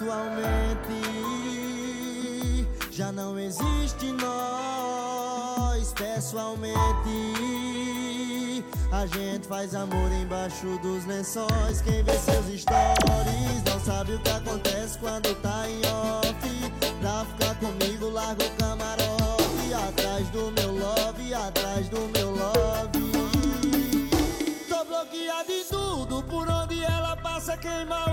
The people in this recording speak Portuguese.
Atualmente já não existe nós. Pessoalmente a gente faz amor embaixo dos lençóis. Quem vê seus stories não sabe o que acontece quando tá em off. Pra ficar comigo larga o camarote, atrás do meu love, atrás do meu love. Tô bloqueado em tudo, por onde ela passa queima